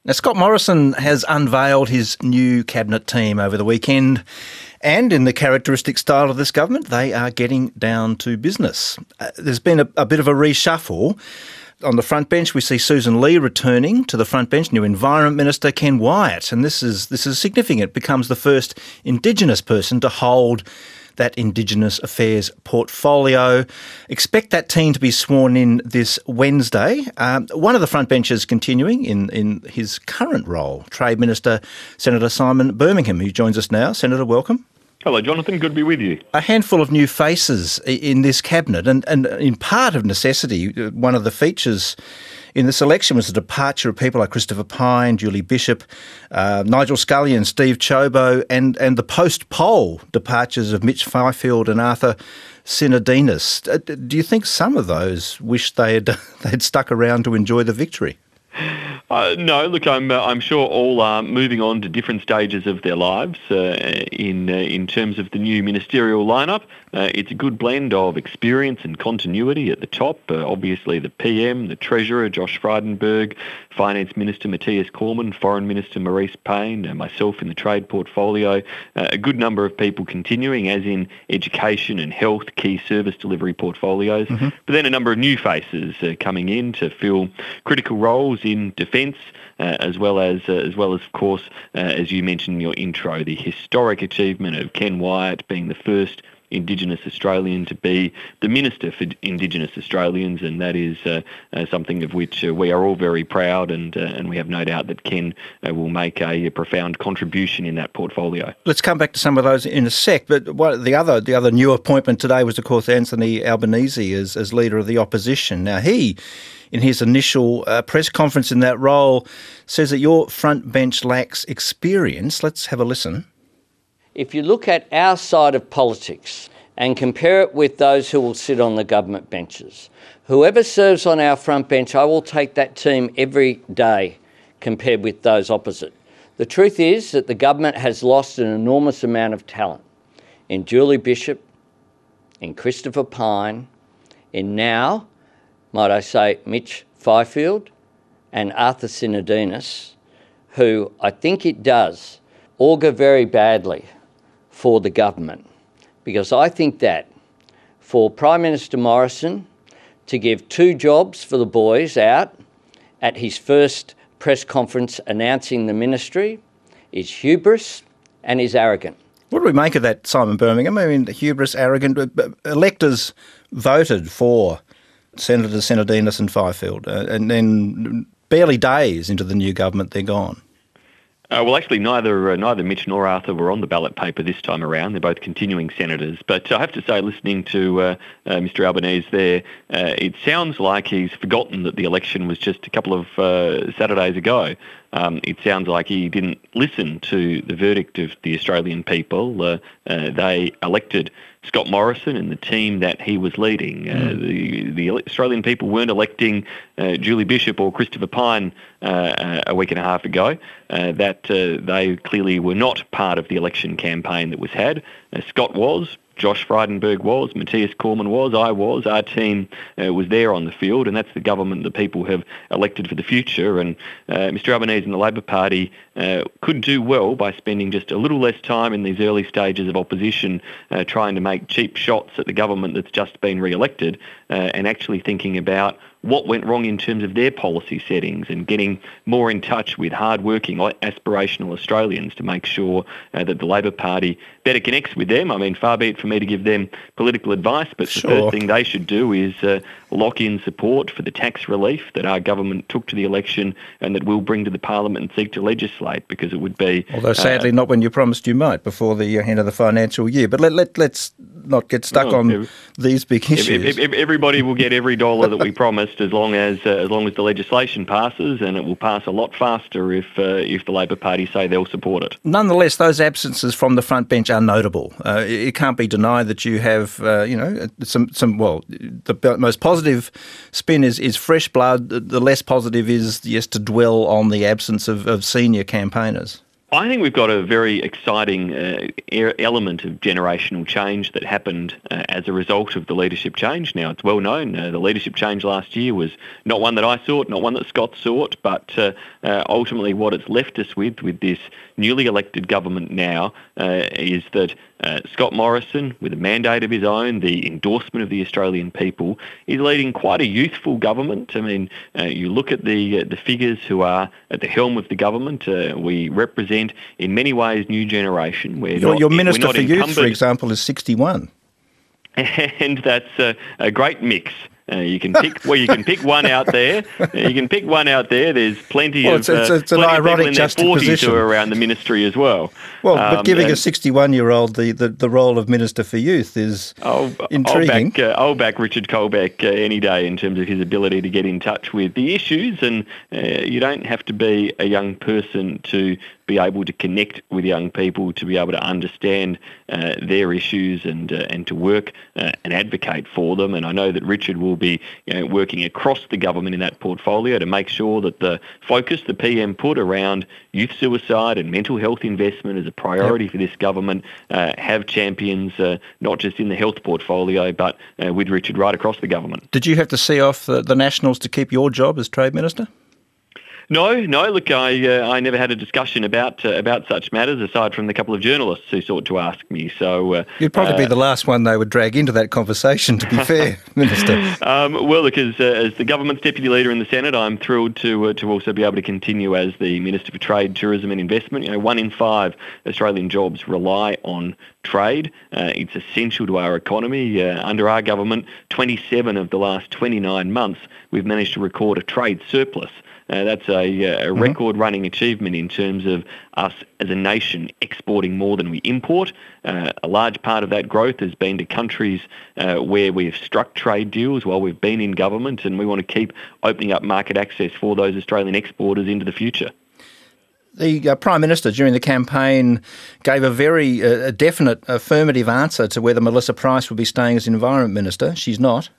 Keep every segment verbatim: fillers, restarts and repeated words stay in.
Now, Scott Morrison has unveiled his new cabinet team over the weekend, and in the characteristic style of this government, they are getting down to business. Uh, there's been a, a bit of a reshuffle. On the front bench, we see Susan Lee returning to the front bench, new Environment Minister Ken Wyatt, and this is this is significant. Becomes the first Indigenous person to hold that Indigenous Affairs portfolio. Expect that team to be sworn in this Wednesday. Um, one of the front benchers continuing in, in his current role, Trade Minister Senator Simon Birmingham, who joins us now. Senator, welcome. Hello, Jonathan. Good to be with you. A handful of new faces in this cabinet, and, and in part of necessity, one of the features in this election was the departure of people like Christopher Pyne, Julie Bishop, uh, Nigel Scullion, Steve Ciobo, and, and the post-poll departures of Mitch Fifield and Arthur Sinodinos. Do you think some of those wish they had they'd stuck around to enjoy the victory? Uh, no, look, I'm uh, I'm sure all are moving on to different stages of their lives. Uh, in uh, in terms of the new ministerial lineup, uh, it's a good blend of experience and continuity at the top. Uh, obviously, the P M, the Treasurer Josh Frydenberg, Finance Minister Matthias Cormann, Foreign Minister Maurice Payne, and myself in the trade portfolio. Uh, a good number of people continuing, as in education and health, key service delivery portfolios. Mm-hmm. But then a number of new faces uh, coming in to fill critical roles in defence. Uh, as well as, uh, as well as, of course, uh, as you mentioned in your intro, the historic achievement of Ken Wyatt being the first Indigenous Australian to be the Minister for Indigenous Australians, and that is uh, uh, something of which uh, we are all very proud, and uh, and we have no doubt that Ken uh, will make a, a profound contribution in that portfolio. Let's come back to some of those in a sec, but what, the other the other new appointment today was, of course, Anthony Albanese as, as Leader of the Opposition. Now, he, in his initial uh, press conference in that role, says that your front bench lacks experience. Let's have a listen. If you look at our side of politics and compare it with those who will sit on the government benches, whoever serves on our front bench, I will take that team every day compared with those opposite. The truth is that the government has lost an enormous amount of talent in Julie Bishop, in Christopher Pyne, in now, might I say, Mitch Fifield and Arthur Sinodinos, who I think it does augur very badly for the government, because I think that for Prime Minister Morrison to give two jobs for the boys out at his first press conference announcing the ministry is hubris and is arrogant. What do we make of that, Simon Birmingham? I mean, hubris, arrogant. Electors voted for Senators Sinodinos and Fifield, uh, and then barely days into the new government, they're gone. Uh, well, actually, neither uh, neither Mitch nor Arthur were on the ballot paper this time around. They're both continuing senators. But I have to say, listening to uh, uh, Mister Albanese there, uh, it sounds like he's forgotten that the election was just a couple of uh, Saturdays ago. Um, it sounds like he didn't listen to the verdict of the Australian people. Uh, uh, they elected Scott Morrison and the team that he was leading. Mm. Uh, the, the Australian people weren't electing uh, Julie Bishop or Christopher Pyne uh, a week and a half ago. Uh, that uh, they clearly were not part of the election campaign that was had. Uh, Scott was. Josh Frydenberg was, Matthias Cormann was, I was, our team uh, was there on the field, and that's the government that people have elected for the future. And uh, Mister Albanese and the Labor Party uh, could do well by spending just a little less time in these early stages of opposition uh, trying to make cheap shots at the government that's just been re-elected uh, and actually thinking about what went wrong in terms of their policy settings and getting more in touch with hard-working, aspirational Australians to make sure uh, that the Labor Party better connects with them. I mean, far be it for me to give them political advice, but sure. The first thing they should do is uh, lock in support for the tax relief that our government took to the election and that we'll bring to the Parliament and seek to legislate, because it would be... Although sadly uh, not when you promised you might before the end of the financial year. But let, let, let's not get stuck well, on every, these big issues. If, if, if everybody will get every dollar that we promised as long as uh, as long as the legislation passes, and it will pass a lot faster if uh, if the Labor Party say they'll support it. Nonetheless, those absences from the front bench are notable. Uh, it can't be denied that you have, uh, you know, some, some well, the most positive spin is, is fresh blood. The less positive is, yes, to dwell on the absence of, of senior campaigners. I think we've got a very exciting uh, element of generational change that happened uh, as a result of the leadership change. Now, it's well known uh, the leadership change last year was not one that I sought, not one that Scott sought, but uh, uh, ultimately what it's left us with, with this newly elected government now, uh, is that uh, Scott Morrison, with a mandate of his own, the endorsement of the Australian people, is leading quite a youthful government. I mean, uh, you look at the uh, the figures who are at the helm of the government. Uh, we represent, in many ways, new generation. We're your, not, your Minister we're not for Youth, for encumbered. example, is sixty-one. And that's a, a great mix. Uh, you can pick well. You can pick one out there. Uh, you can pick one out there. There's plenty Well, of it's, it's, it's uh, an plenty of people ironic in their forties juxtaposition. who are around the ministry as well. Well, but Um, giving a and- sixty-one-year-old the, the, the role of Minister for Youth is I'll, intriguing. I'll back, uh, I'll back Richard Colbeck uh, any day in terms of his ability to get in touch with the issues, and uh, you don't have to be a young person to be able to connect with young people, to be able to understand uh, their issues and uh, and to work uh, and advocate for them. And I know that Richard will be you know, working across the government in that portfolio to make sure that the focus the P M put around youth suicide and mental health investment as a priority yep. for this government uh, have champions uh, not just in the health portfolio but uh, with Richard right across the government. Did you have to see off the, the Nationals to keep your job as Trade Minister? No, no. Look, I uh, I never had a discussion about uh, about such matters aside from the couple of journalists who sought to ask me. So uh, you'd probably uh, be the last one they would drag into that conversation. To be fair, Minister. Um, well, look, as, uh, as the government's deputy leader in the Senate, I'm thrilled to uh, to also be able to continue as the Minister for Trade, Tourism and Investment. You know, one in five Australian jobs rely on trade. Uh, it's essential to our economy. Uh, under our government, twenty-seven of the last twenty-nine months, we've managed to record a trade surplus. Uh, that's a, a record-running achievement in terms of us as a nation exporting more than we import. Uh, a large part of that growth has been to countries uh, where we've struck trade deals while we've been in government, and we want to keep opening up market access for those Australian exporters into the future. The uh, Prime Minister during the campaign gave a very uh, definite affirmative answer to whether Melissa Price would be staying as Environment Minister. She's not.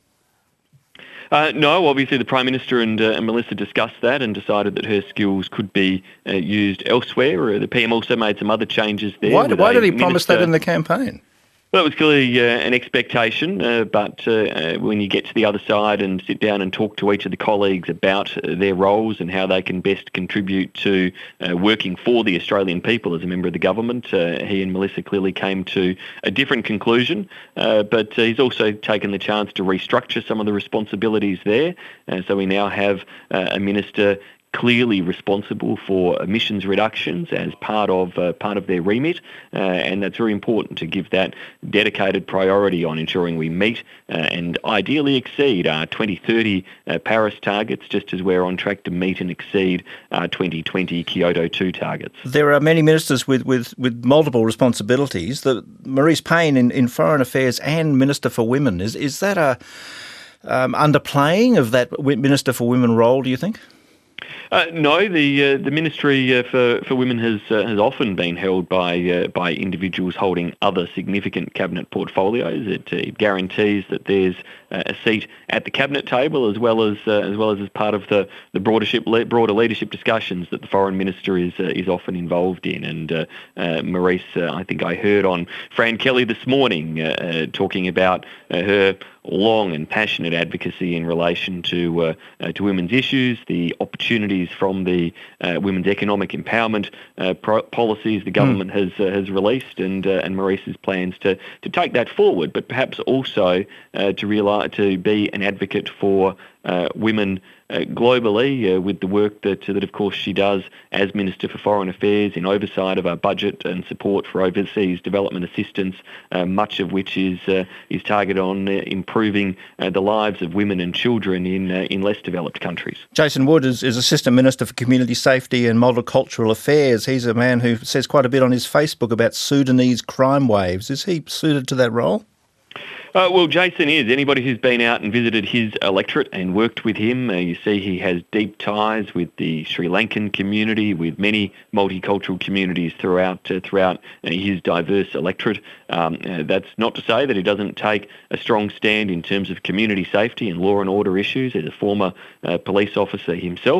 Uh, no, obviously the Prime Minister and, uh, and Melissa discussed that and decided that her skills could be uh, used elsewhere. Uh, the P M also made some other changes there. Why, why did he minister, promise that in the campaign? Well, it was clearly uh, an expectation, uh, but uh, when you get to the other side and sit down and talk to each of the colleagues about uh, their roles and how they can best contribute to uh, working for the Australian people as a member of the government, uh, he and Melissa clearly came to a different conclusion, uh, but uh, he's also taken the chance to restructure some of the responsibilities there. Uh, so we now have uh, a minister clearly responsible for emissions reductions as part of uh, part of their remit, uh, and that's very important to give that dedicated priority on ensuring we meet uh, and ideally exceed our twenty thirty uh, Paris targets, just as we're on track to meet and exceed our twenty twenty Kyoto two targets. There are many ministers with, with, with multiple responsibilities. The Marise Payne in, in Foreign Affairs and Minister for Women, is, is that a um, underplaying of that Minister for Women role, do you think? Uh, no, the uh, the Ministry uh, for for Women has uh, has often been held by uh, by individuals holding other significant cabinet portfolios. It, uh, it guarantees that there's uh, a seat at the cabinet table as well as uh, as well as as part of the the broader broader leadership discussions that the Foreign Minister is uh, is often involved in. And uh, uh, Marise, uh, I think I heard on Fran Kelly this morning uh, uh, talking about uh, her long and passionate advocacy in relation to uh, uh, to women's issues, the opportunities from the uh, women's economic empowerment uh, pro- policies the government mm. has uh, has released, and uh, and Marise's plans to to take that forward, but perhaps also uh, to realize to be an advocate for uh, women uh, globally uh, with the work that, uh, that of course she does as Minister for Foreign Affairs in oversight of our budget and support for overseas development assistance, uh, much of which is uh, is targeted on uh, improving uh, the lives of women and children in uh, in less developed countries. Jason Wood is, is Assistant Minister for Community Safety and Multicultural Affairs. He's a man who says quite a bit on his Facebook about Sudanese crime waves. Is he suited to that role? Uh, well, Jason is. Anybody who's been out and visited his electorate and worked with him, uh, you see he has deep ties with the Sri Lankan community, with many multicultural communities throughout uh, throughout uh, his diverse electorate. Um, uh, that's not to say that he doesn't take a strong stand in terms of community safety and law and order issues. As a former uh, police officer himself,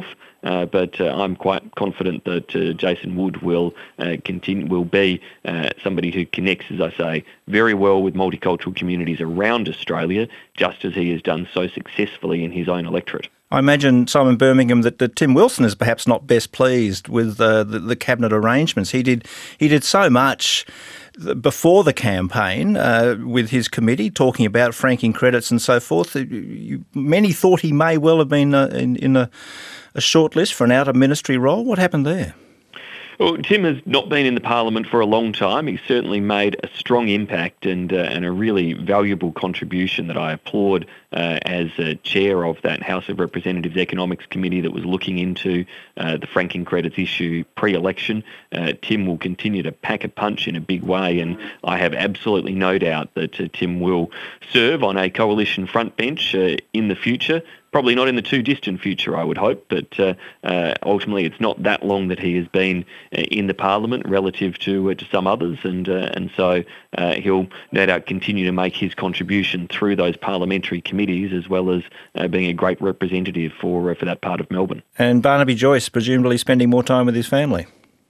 uh, but uh, I'm quite confident that uh, Jason Wood will uh, continue, will be uh, somebody who connects, as I say, very well with multicultural communities around Australia, just as he has done so successfully in his own electorate. I imagine, Simon Birmingham, that, that Tim Wilson is perhaps not best pleased with uh, the, the cabinet arrangements. He did he did so much before the campaign uh, with his committee, talking about franking credits and so forth. You, many thought he may well have been uh, in, in a, a short list for an out-of-ministry role. What happened there? Well, Tim has not been in the Parliament for a long time. He's certainly made a strong impact and uh, and a really valuable contribution that I applaud uh, as uh, chair of that House of Representatives Economics Committee that was looking into uh, the franking credits issue pre-election. Uh, Tim will continue to pack a punch in a big way, and I have absolutely no doubt that uh, Tim will serve on a coalition front bench uh, in the future. Probably not in the too distant future, I would hope, but uh, uh, ultimately it's not that long that he has been uh, in the Parliament relative to uh, to some others, and uh, and so uh, he'll no doubt continue to make his contribution through those parliamentary committees, as well as uh, being a great representative for uh, for that part of Melbourne. And Barnaby Joyce presumably spending more time with his family.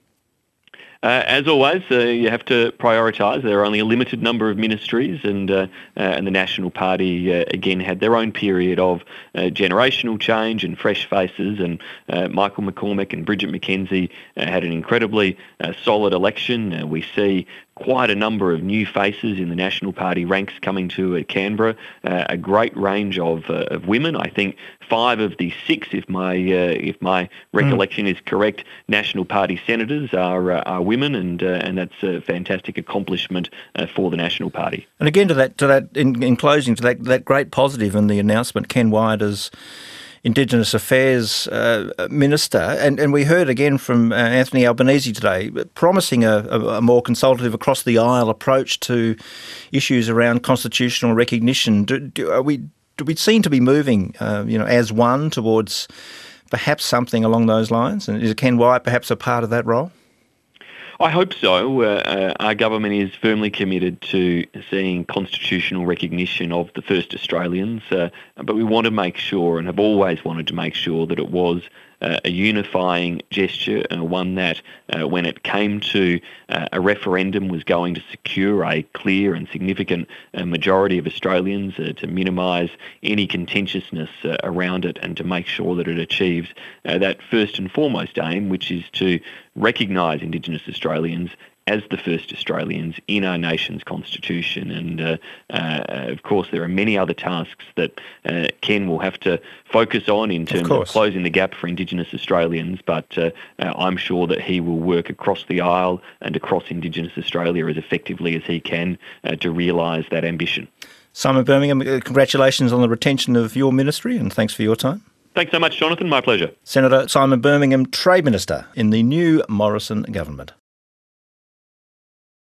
Uh, as always, uh, you have to prioritise. There are only a limited number of ministries, and uh, uh, and the National Party uh, again had their own period of uh, generational change and fresh faces. And uh, Michael McCormack and Bridget McKenzie uh, had an incredibly uh, solid election. Uh, we see quite a number of new faces in the National Party ranks coming to uh, Canberra, uh, a great range of uh, of women. I think five of the six, if my uh, if my recollection mm. is correct, National Party senators are uh, are women, and uh, and that's a fantastic accomplishment uh, for the National Party. And again, to that to that in, in closing, to that that great positive in the announcement, Ken Wyatt as Indigenous Affairs uh, Minister, and, and we heard again from uh, Anthony Albanese today, promising a, a, a more consultative across-the-aisle approach to issues around constitutional recognition. Do, do, are we do we seem to be moving, uh, you know, as one towards perhaps something along those lines? And is Ken Wyatt perhaps a part of that role? I hope so. Uh, uh, our government is firmly committed to seeing constitutional recognition of the first Australians, uh, but we want to make sure, and have always wanted to make sure, that it was uh, a unifying gesture, uh, one that, uh, when it came to uh, a referendum, was going to secure a clear and significant uh, majority of Australians, uh, to minimise any contentiousness uh, around it, and to make sure that it achieves uh, that first and foremost aim, which is to recognise Indigenous Australians as the first Australians in our nation's constitution. And uh, uh, of course, there are many other tasks that uh, Ken will have to focus on in terms of, of closing the gap for Indigenous Australians, but uh, uh, I'm sure that he will work across the aisle and across Indigenous Australia as effectively as he can uh, to realise that ambition. Simon Birmingham, congratulations on the retention of your ministry, and thanks for your time. Thanks so much, Jonathan. My pleasure. Senator Simon Birmingham, Trade Minister in the new Morrison government.